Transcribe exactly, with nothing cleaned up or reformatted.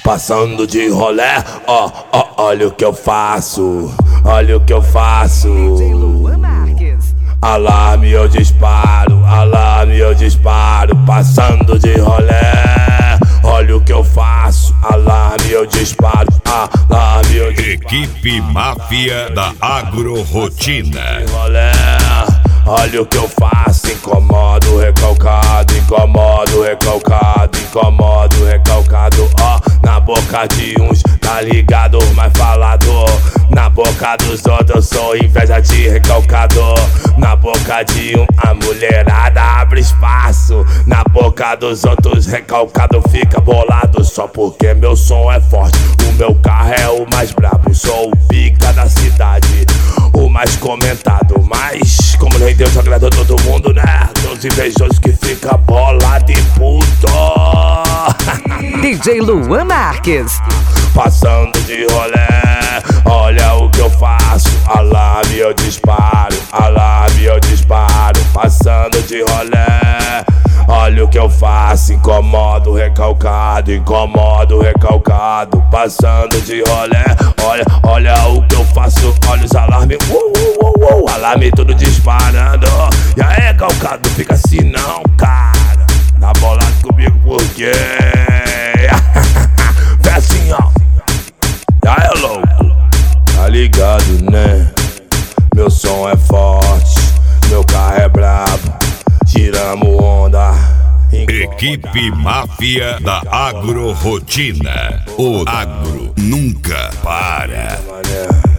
Passando de rolé, ó, ó, olha o que eu faço, olha o que eu faço. Alarme eu disparo, alarme eu disparo. Passando de rolé, olha o que eu faço, alarme eu disparo, alarme eu disparo. Equipe Máfia da Agrorotina. Rolé, olha o que eu faço, incomodo, recalcado, incomodo, recalcado, incomodo, recalcado, ó, na boca de uns, tá ligado, mais falador, na boca dos outros eu sou inveja de recalcado, na boca de um a mulherada abre espaço, na boca dos outros recalcado fica bolado, só porque meu som é forte, o meu carro é o mais brabo, sou o pica da cidade, o mais comentado, mas como nem Deus agradou todo mundo, né? Dos invejosos que fica bolado e puto. D J Luan Marques. Passando de rolé, olha o que eu faço, alarme eu disparo, alarme eu disparo. Passando de rolé, olha o que eu faço, incomodo, recalcado, incomodo, recalcado. Passando de rolé, olha, olha o que eu faço, olha os alarmes, uh, uh, uh, uh, alarme tudo disparando. E aí, calcado, fica assim não, cara, tá bolado comigo por quê? Vê assim, ó, já é louco, tá ligado, né? Meu som é forte, meu carro é brabo, tiramos onda. Equipe Máfia da Agrorotina. O agro nunca para.